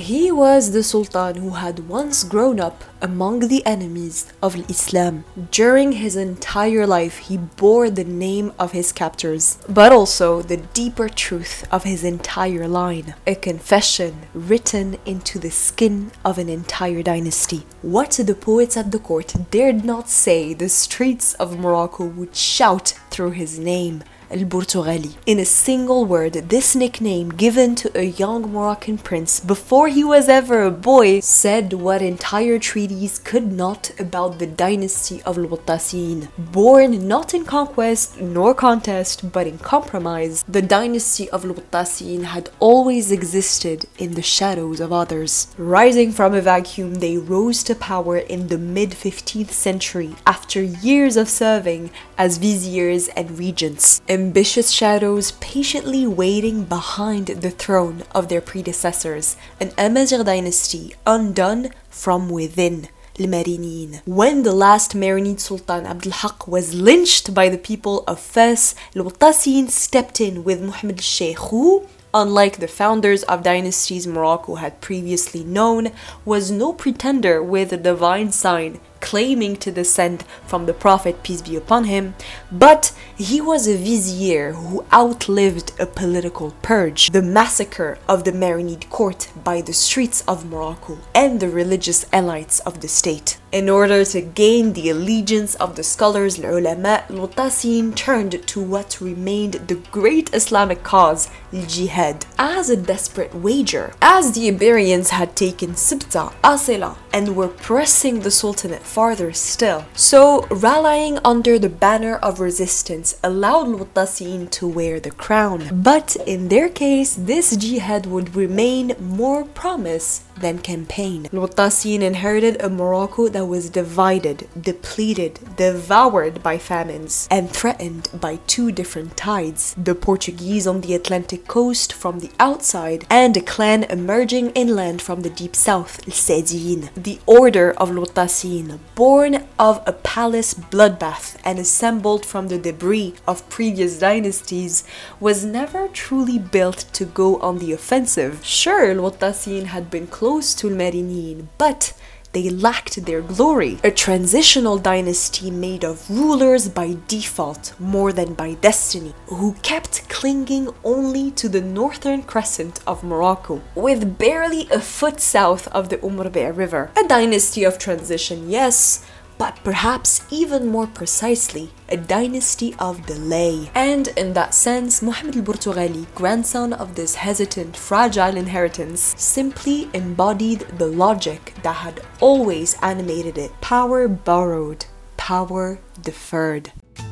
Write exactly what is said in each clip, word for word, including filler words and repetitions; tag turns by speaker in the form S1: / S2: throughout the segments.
S1: He was the sultan who had once grown up among the enemies of Islam. During his entire life, he bore the name of his captors, but also the deeper truth of his entire line, a confession written into the skin of an entire dynasty. What the poets at the court dared not say, the streets of Morocco would shout through his name. Al-Burtughali. In a single word, this nickname given to a young Moroccan prince before he was ever a boy said what entire treaties could not about the dynasty of Al-Muttasin. Born not in conquest nor contest, but in compromise, the dynasty of Al-Muttasin had always existed in the shadows of others. Rising from a vacuum, they rose to power in the mid-fifteenth century after years of serving as viziers and regents. Ambitious shadows patiently waiting behind the throne of their predecessors, an Amazigh dynasty undone from within. Al-Marinin. When the last Marinid Sultan Abdul Haq was lynched by the people of Fes, Al-Muttasin stepped in with Muhammad al-Sheikh, who, unlike the founders of dynasties Morocco had previously known, was no pretender with a divine sign claiming to descend from the Prophet, peace be upon him, but he was a vizier who outlived a political purge, the massacre of the Marinid court by the streets of Morocco and the religious elites of the state. In order to gain the allegiance of the scholars, al-ulama, Al-Muttasin turned to what remained the great Islamic cause, al-jihad, as a desperate wager. As the Iberians had taken Sibta, Asila, and were pressing the Sultanate farther still. So, rallying under the banner of resistance allowed Al-Muttasin to wear the crown. But in their case, this jihad would remain more promise than campaign. Al-Muttasin inherited a Morocco that was divided, depleted, devoured by famines, and threatened by two different tides. The Portuguese on the Atlantic coast from the outside, and a clan emerging inland from the deep south, Al-Saadiyin. The order of Al-Muttasin, born of a palace bloodbath and assembled from the debris of previous dynasties, was never truly built to go on the offensive. Sure, Al-Muttasin had been close to Al-Marinin, but they lacked their glory. A transitional dynasty made of rulers by default more than by destiny, who kept clinging only to the northern crescent of Morocco, with barely a foot south of the Umm Rabi' River. A dynasty of transition, yes, but perhaps even more precisely, a dynasty of delay. And in that sense, Muhammad al-Burtughali, grandson of this hesitant, fragile inheritance, simply embodied the logic that had always animated it. Power borrowed, power deferred.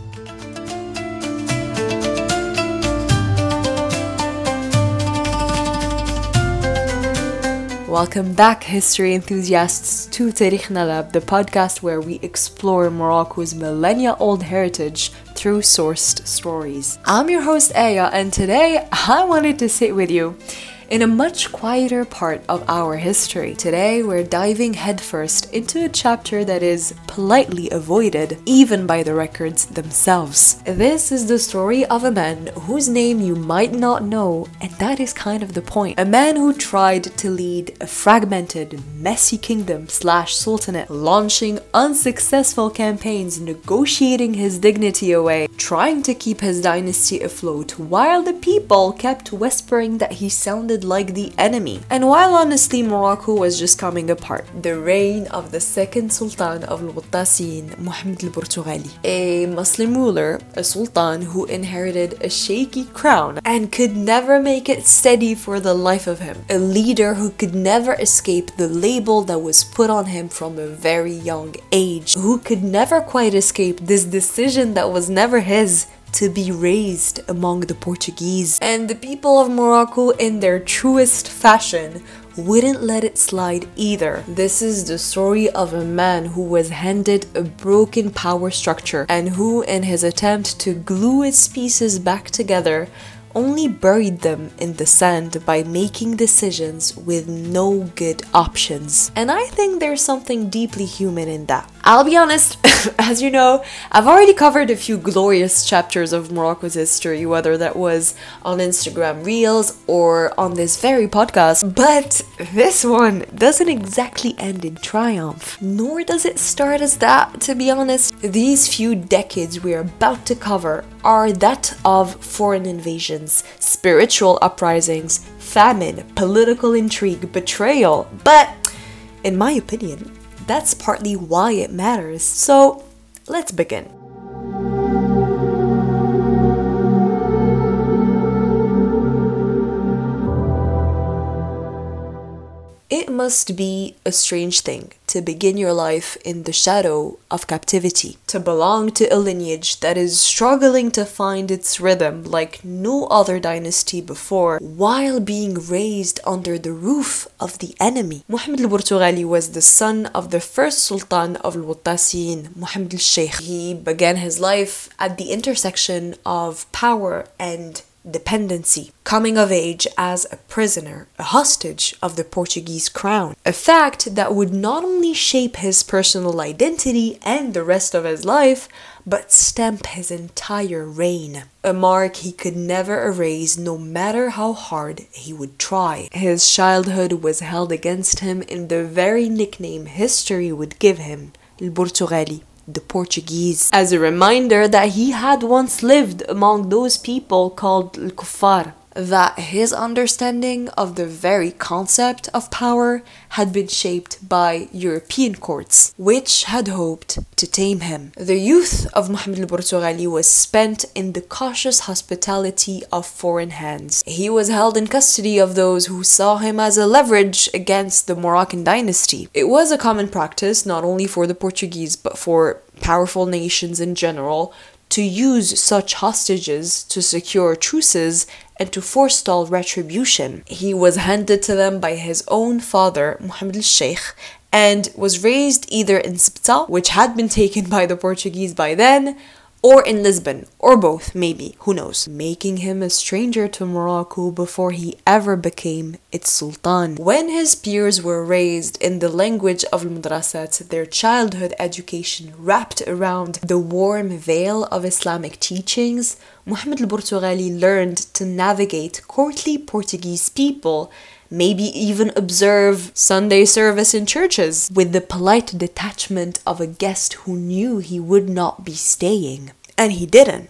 S1: Welcome back, history enthusiasts, to Tarikhna Lab, the podcast where we explore Morocco's millennia-old heritage through sourced stories. I'm your host Aya, and today I wanted to sit with you in a much quieter part of our history. Today, we're diving headfirst into a chapter that is politely avoided, even by the records themselves. This is the story of a man whose name you might not know, and that is kind of the point. A man who tried to lead a fragmented, messy kingdom slash sultanate, launching unsuccessful campaigns, negotiating his dignity away, trying to keep his dynasty afloat, while the people kept whispering that he sounded like the enemy. And while honestly Morocco was just coming apart, the reign of the second sultan of Al-Muttasin, Muhammad al-Burtughali, a Muslim ruler, a sultan who inherited a shaky crown and could never make it steady for the life of him, a leader who could never escape the label that was put on him from a very young age, who could never quite escape this decision that was never his, to be raised among the Portuguese. And the people of Morocco, in their truest fashion, wouldn't let it slide either. This is the story of a man who was handed a broken power structure and who, in his attempt to glue its pieces back together, only buried them in the sand by making decisions with no good options. And I think there's something deeply human in that. I'll be honest, as you know, I've already covered a few glorious chapters of Morocco's history, whether that was on Instagram Reels or on this very podcast, but this one doesn't exactly end in triumph, nor does it start as that, to be honest. These few decades we're about to cover are that of foreign invasions, spiritual uprisings, famine, political intrigue, betrayal, but in my opinion, that's partly why it matters. So, let's begin. It must be a strange thing to begin your life in the shadow of captivity, to belong to a lineage that is struggling to find its rhythm like no other dynasty before, while being raised under the roof of the enemy. Muhammad al-Burtughali was the son of the first Sultan of al-Wattasiyin, Muhammad al-Sheikh. He began his life at the intersection of power and dependency, coming of age as a prisoner, a hostage of the Portuguese crown, a fact that would not only shape his personal identity and the rest of his life, but stamp his entire reign, a mark he could never erase no matter how hard he would try. His childhood was held against him in the very nickname history would give him, al-Burtughali, the Portuguese, as a reminder that he had once lived among those people called Al-Kuffar, that his understanding of the very concept of power had been shaped by European courts, which had hoped to tame him. The youth of Muhammad al-Burtughali was spent in the cautious hospitality of foreign hands. He was held in custody of those who saw him as a leverage against the Moroccan dynasty. It was a common practice, not only for the Portuguese, but for powerful nations in general, to use such hostages to secure truces and to forestall retribution. He was handed to them by his own father, Muhammad al-Sheikh, and was raised either in Sibta, which had been taken by the Portuguese by then, or in Lisbon, or both, maybe, who knows, making him a stranger to Morocco before he ever became its sultan. When his peers were raised in the language of al-Madrasat, their childhood education wrapped around the warm veil of Islamic teachings, Muhammad al-Burtughali learned to navigate courtly Portuguese people, maybe even observe Sunday service in churches with the polite detachment of a guest who knew he would not be staying. And he didn't.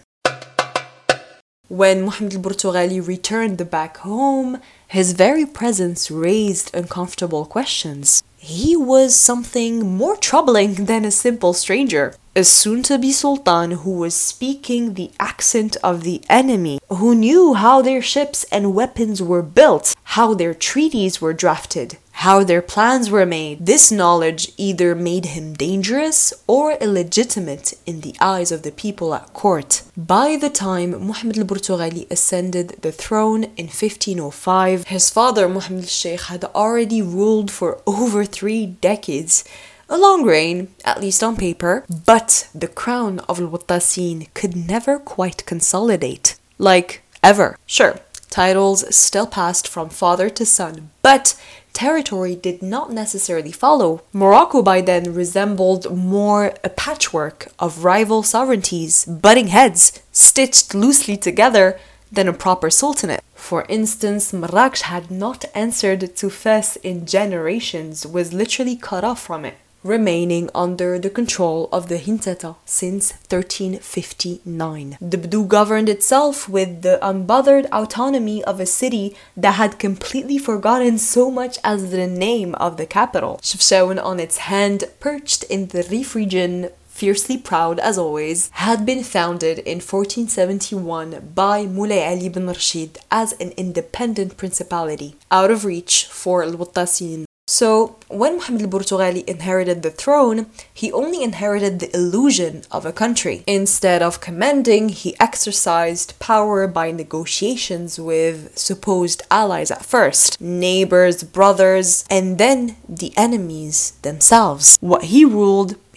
S1: When Muhammad al-Burtughali returned back home, his very presence raised uncomfortable questions. He was something more troubling than a simple stranger. A soon-to-be sultan who was speaking the accent of the enemy, who knew how their ships and weapons were built, how their treaties were drafted, how their plans were made. This knowledge either made him dangerous or illegitimate in the eyes of the people at court. By the time Muhammad al-Burtughali ascended the throne in fifteen oh five, his father Muhammad al-Sheikh had already ruled for over three decades. A long reign, at least on paper, but the crown of al-Wattasiyin could never quite consolidate. Like, ever. Sure, titles still passed from father to son, but territory did not necessarily follow. Morocco by then resembled more a patchwork of rival sovereignties, butting heads, stitched loosely together, than a proper sultanate. For instance, Marrakech had not answered to Fes in generations, was literally cut off from it, remaining under the control of the Hintata since thirteen fifty-nine. The Bdu governed itself with the unbothered autonomy of a city that had completely forgotten so much as the name of the capital. Chefchaouen, on its hand, perched in the Rif region, fiercely proud as always, had been founded in fourteen seventy-one by Moulay Ali bin Rashid as an independent principality, out of reach for al-Wattasiyin. So, when Muhammad al-Burtughali inherited the throne, he only inherited the illusion of a country. Instead of commanding, he exercised power by negotiations with supposed allies at first, neighbors, brothers, and then the enemies themselves. What he ruled,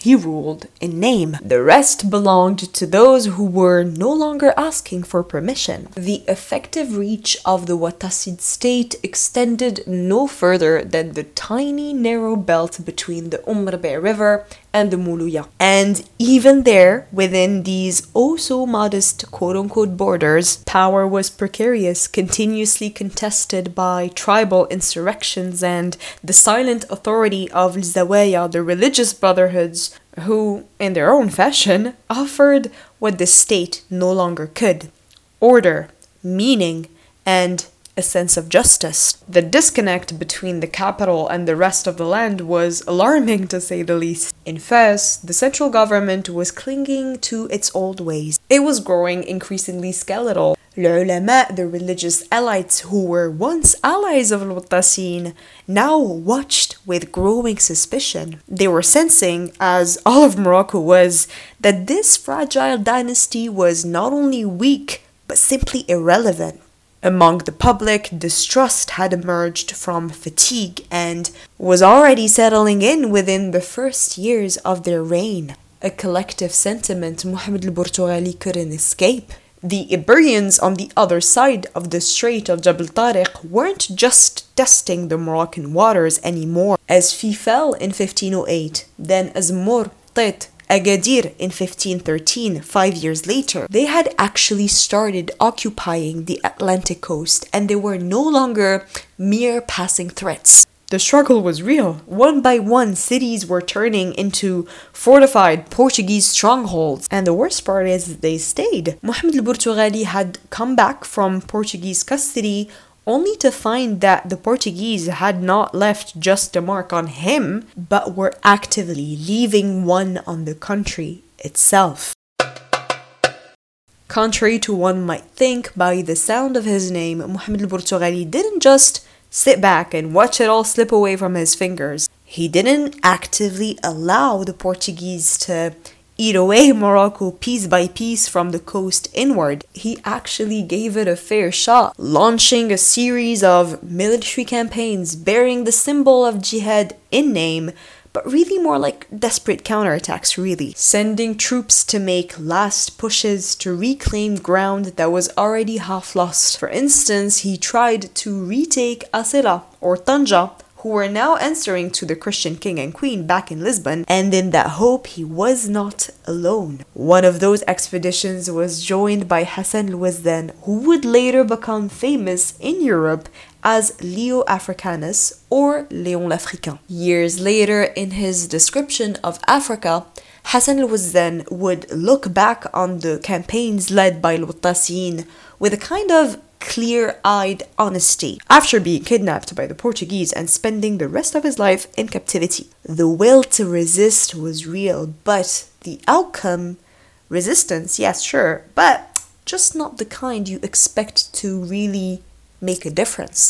S1: he ruled in name. The rest belonged to those who were no longer asking for permission. The effective reach of the Wattasid state extended no further than the tiny narrow belt between the Umm Rabi' River and the Muluya. And even there, within these oh so modest quote-unquote borders, power was precarious, continuously contested by tribal insurrections and the silent authority of Zawaya, the religious brotherhoods, who, in their own fashion, offered what the state no longer could: order, meaning, and a sense of justice. The disconnect between the capital and the rest of the land was alarming, to say the least. In Fez, the central government was clinging to its old ways. It was growing increasingly skeletal. The ulama, the religious elites who were once allies of al-Muttasin, now watched with growing suspicion. They were sensing, as all of Morocco was, that this fragile dynasty was not only weak, but simply irrelevant. Among the public, distrust had emerged from fatigue and was already settling in within the first years of their reign. A collective sentiment Muhammad al-Burtughali couldn't escape. The Iberians on the other side of the Strait of Jabal Tariq weren't just testing the Moroccan waters anymore. As Fifel in fifteen oh eight, then as Mor, Tet, Agadir in fifteen thirteen, five years later, they had actually started occupying the Atlantic coast, and they were no longer mere passing threats. The struggle was real. One by one, cities were turning into fortified Portuguese strongholds, and the worst part is they stayed. Muhammad al-Burtughali had come back from Portuguese custody only to find that the Portuguese had not left just a mark on him, but were actively leaving one on the country itself. Contrary to one might think, by the sound of his name, Muhammad al-Burtughali didn't just sit back and watch it all slip away from his fingers. He didn't actively allow the Portuguese to eat away Morocco piece by piece from the coast inward. He actually gave it a fair shot, launching a series of military campaigns bearing the symbol of jihad in name, but really more like desperate counterattacks, really. Sending troops to make last pushes to reclaim ground that was already half lost. For instance, he tried to retake Asila or Tanja, who were now answering to the Christian king and queen back in Lisbon, and in that hope he was not alone. One of those expeditions was joined by Hassan al-Wazdan, who would later become famous in Europe as Leo Africanus or Léon l'Africain. Years later, in his description of Africa, Hassan al-Wazdan would look back on the campaigns led by al-Muttasin with a kind of clear-eyed honesty after being kidnapped by the Portuguese and spending the rest of his life in captivity. The will to resist was real, but the outcome, resistance, yes, sure, but just not the kind you expect to really make a difference.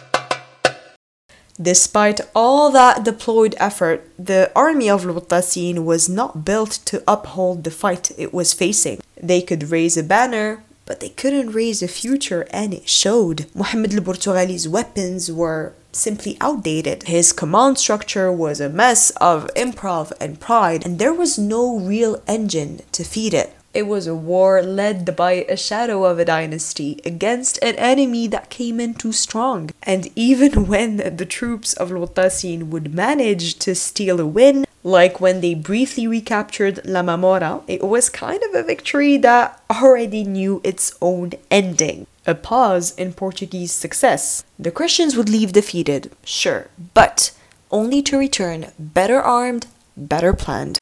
S1: Despite all that deployed effort, the army of al-Muttasin was not built to uphold the fight it was facing. They could raise a banner, but they couldn't raise a future, and it showed. Muhammad al-Burtughali's weapons were simply outdated. His command structure was a mess of improv and pride, and there was no real engine to feed it. It was a war led by a shadow of a dynasty against an enemy that came in too strong. And even when the troops of al-Muttasin would manage to steal a win, like when they briefly recaptured La Mamora, it was kind of a victory that already knew its own ending. A pause in Portuguese success. The Christians would leave defeated, sure, but only to return better armed, better planned.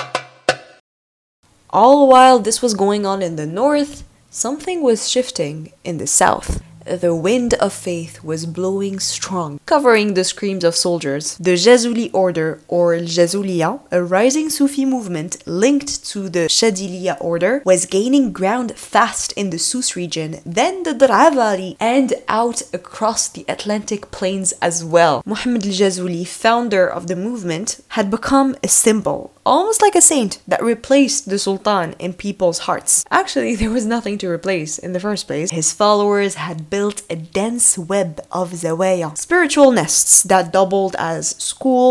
S1: All while this was going on in the north, something was shifting in the south. The wind of faith was blowing strong, covering the screams of soldiers. The Jazuli order, or Jazuliya, a rising Sufi movement linked to the Shadiliya order, was gaining ground fast in the Souss region, then the Dar'a Valley, and out across the Atlantic plains as well. Muhammad al-Jazuli, founder of the movement, had become a symbol, almost like a saint, that replaced the Sultan in people's hearts. Actually, there was nothing to replace in the first place. His followers had built a dense web of zawaya, spiritual nests that doubled as schools,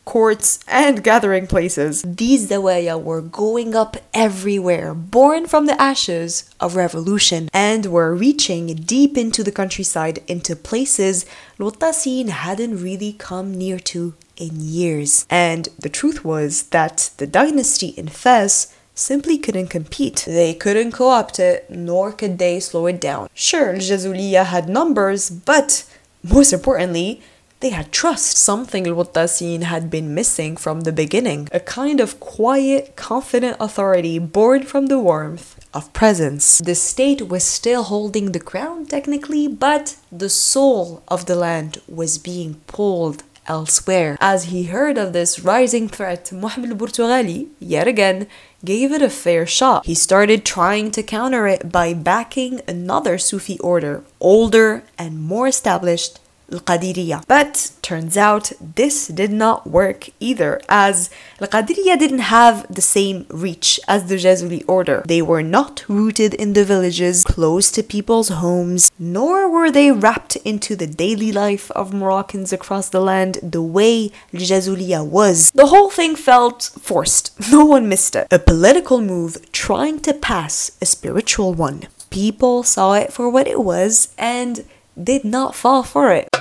S1: courts, and gathering places. These zawaya were going up everywhere, born from the ashes of revolution, and were reaching deep into the countryside, into places Al-Mu'tasim hadn't really come near to in years. And the truth was that the dynasty in Fez simply couldn't compete. They couldn't co-opt it, nor could they slow it down. Sure, Al-Jazuliyah had numbers, but most importantly, they had trust, something Al-Mu'tasim had been missing from the beginning. A kind of quiet, confident authority born from the warmth of presence. The state was still holding the crown technically, but the soul of the land was being pulled elsewhere. As he heard of this rising threat, Muhammad al-Burtughali, yet again, gave it a fair shot. He started trying to counter it by backing another Sufi order, older and more established, Al-Qadiriyah. But turns out this did not work either, as Al-Qadiriyah didn't have the same reach as the Jazuli order. They were not rooted in the villages, close to people's homes, nor were they wrapped into the daily life of Moroccans across the land the way Al-Jazuliyah was. The whole thing felt forced. No one missed it. A political move trying to pass a spiritual one. People saw it for what it was and did not fall for it.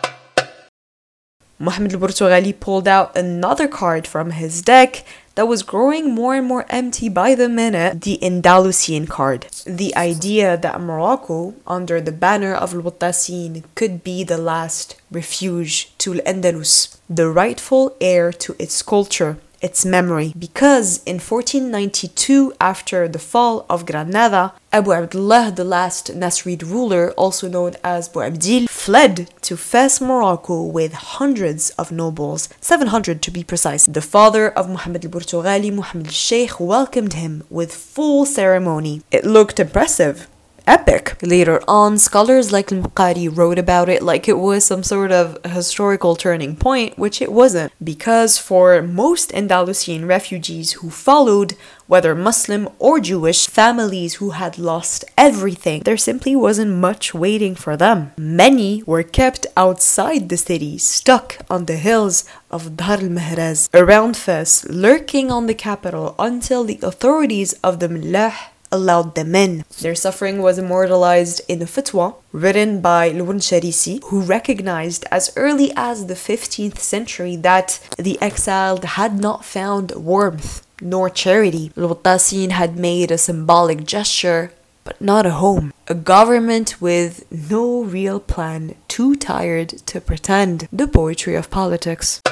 S1: Muhammad al-Burtughali pulled out another card from his deck that was growing more and more empty by the minute, the Andalusian card. The idea that Morocco, under the banner of Al-Mu'tasim, could be the last refuge to Al-Andalus, the rightful heir to its culture, its memory. Because in fourteen ninety-two, after the fall of Granada, Abu Abdullah, the last Nasrid ruler, also known as Boabdil, fled to Fez, Morocco with hundreds of nobles, seven hundred to be precise. The father of Muhammad al-Burtughali, Muhammad al-Sheikh, welcomed him with full ceremony. It looked impressive. Epic. Later on, scholars like Al-Muqari wrote about it like it was some sort of historical turning point, which it wasn't, because for most Andalusian refugees who followed, whether Muslim or Jewish, families who had lost everything, there simply wasn't much waiting for them. Many were kept outside the city, stuck on the hills of Dar al-Mahraz, around Fez, lurking on the capital until the authorities of the Mullah allowed them in. Their suffering was immortalized in a fatwa written by Ibn Sharisi, who recognized as early as the fifteenth century that the exiled had not found warmth nor charity. Al-Mu'tasim had made a symbolic gesture, but not a home. A government with no real plan, too tired to pretend. The poetry of politics.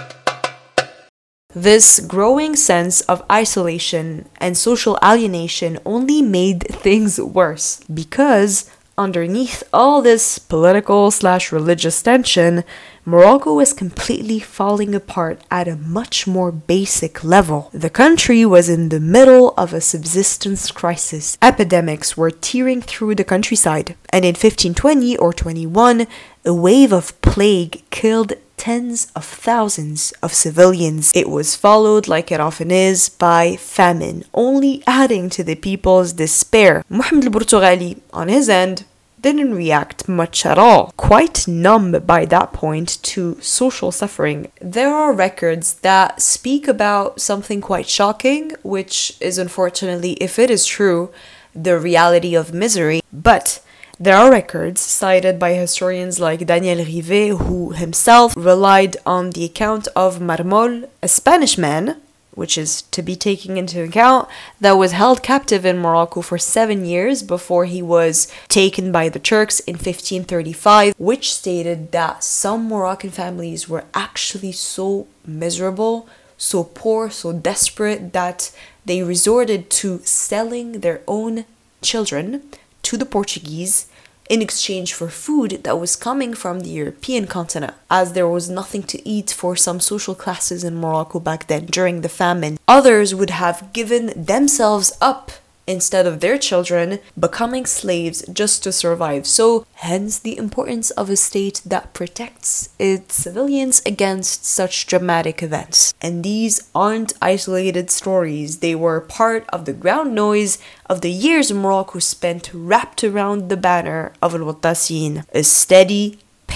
S1: This growing sense of isolation and social alienation only made things worse, because underneath all this political slash religious tension, Morocco was completely falling apart at a much more basic level. The country was in the middle of a subsistence crisis. Epidemics were tearing through the countryside, and in fifteen twenty or twenty-one, a wave of plague killed tens of thousands of civilians. It was followed, like it often is, by famine, only adding to the people's despair. Muhammad al-Burtughali, on his end, didn't react much at all. Quite numb by that point to social suffering. There are records that speak about something quite shocking, which is unfortunately, if it is true, the reality of misery. But there are records cited by historians like Daniel Rivet, who himself relied on the account of Marmol, a Spanish man, which is to be taken into account, that was held captive in Morocco for seven years before he was taken by the Turks in fifteen thirty-five, which stated that some Moroccan families were actually so miserable, so poor, so desperate that they resorted to selling their own children to the Portuguese in exchange for food that was coming from the European continent, as there was nothing to eat for some social classes in Morocco back then during the famine. Others would have given themselves up instead of their children, becoming slaves just to survive. So, hence the importance of a state that protects its civilians against such dramatic events. And these aren't isolated stories. They were part of the ground noise of the years Morocco spent wrapped around the banner of Al-Mu'tasim, a steady,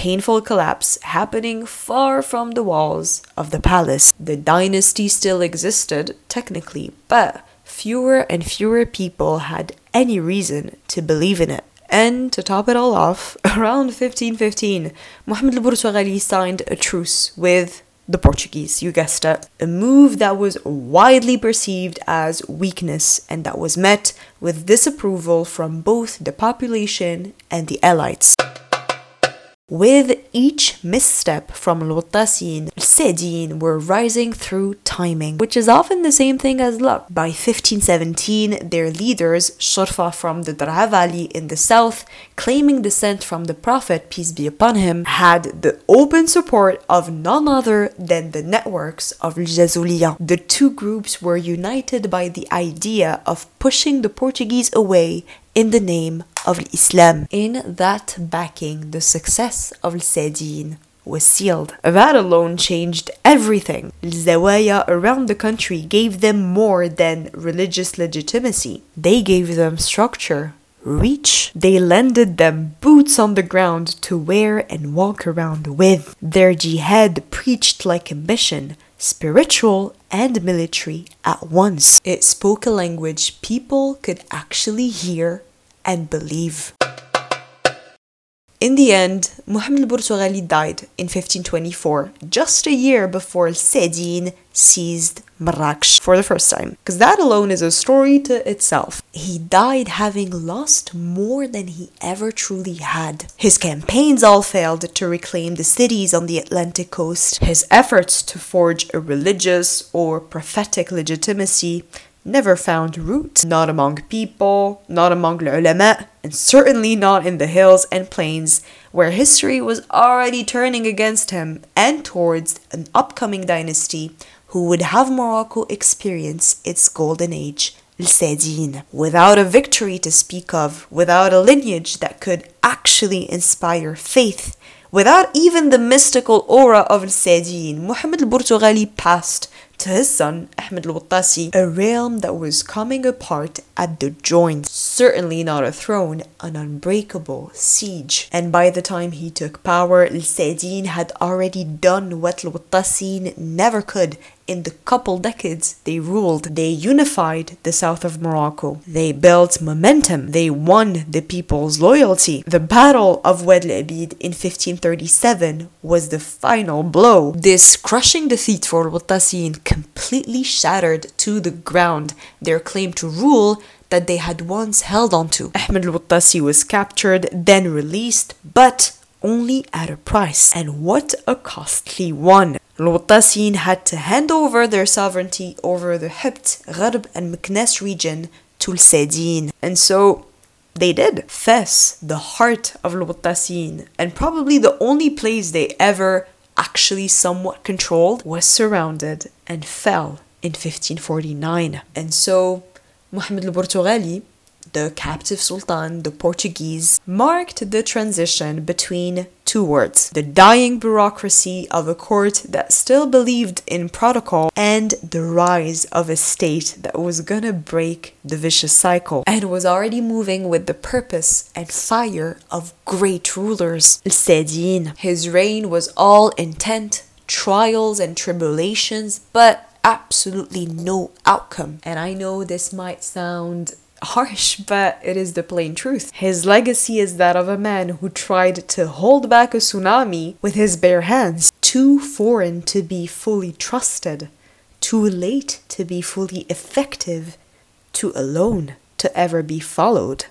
S1: painful collapse happening far from the walls of the palace. The dynasty still existed, technically, but fewer and fewer people had any reason to believe in it. And to top it all off, around fifteen fifteen, Muhammad al-Burtughali signed a truce with the Portuguese, you guessed it. A move that was widely perceived as weakness and that was met with disapproval from both the population and the elites. With each misstep from Al-Wattasin, Al-Saadiyin were rising through timing, which is often the same thing as luck. By fifteen seventeen, their leaders, Shurfa from the Dar'a Valley in the south, claiming descent from the Prophet, peace be upon him, had the open support of none other than the networks of Al-Jazuliya. The two groups were united by the idea of pushing the Portuguese away in the name of Islam. In that backing, the success of Al-Saadiyin was sealed. That alone changed everything. Al-Zawaya around the country gave them more than religious legitimacy. They gave them structure, reach. They lended them boots on the ground to wear and walk around with. Their jihad preached like a mission, spiritual and military at once. It spoke a language people could actually hear and believe. In the end, Muhammad al-Burtughali died in fifteen twenty-four, just a year before Al-Saadiyin seized Marrakech for the first time. Because that alone is a story to itself. He died having lost more than he ever truly had. His campaigns all failed to reclaim the cities on the Atlantic coast. His efforts to forge a religious or prophetic legitimacy never found root, not among people, not among the ulama, and certainly not in the hills and plains where history was already turning against him and towards an upcoming dynasty who would have Morocco experience its golden age, Al-Saadiyin. Without a victory to speak of, without a lineage that could actually inspire faith, without even the mystical aura of Al-Saadiyin, Muhammad al-Burtughali passed to his son, Ahmed al-Wattasi, a realm that was coming apart at the joints. Certainly not a throne, an unbreakable siege. And by the time he took power, Al-Saadiyin had already done what al-Wattasin never could in the couple decades they ruled. They unified the south of Morocco. They built momentum. They won the people's loyalty. The Battle of Wad al-Abid in fifteen thirty-seven was the final blow. This crushing defeat for al-Wattasin completely shattered to the ground their claim to rule that they had once held onto. Ahmed al-Wattasi was captured, then released, but only at a price. And what a costly one. Al-Wattasin had to hand over their sovereignty over the Hibt, Gharb and Meknes region to Al-Saadiyin. And so they did. Fes, the heart of Al-Wattasin, and probably the only place they ever actually somewhat controlled, was surrounded and fell in fifteen forty-nine. And so Muhammad al-Burtughali, the captive sultan, the Portuguese, marked the transition between two words: the dying bureaucracy of a court that still believed in protocol and the rise of a state that was gonna break the vicious cycle and was already moving with the purpose and fire of great rulers, Al-Saadiyin. His reign was all intent, trials and tribulations, but absolutely no outcome. And I know this might sound harsh, but it is the plain truth. His legacy is that of a man who tried to hold back a tsunami with his bare hands. Too foreign to be fully trusted, too late to be fully effective, too alone to ever be followed.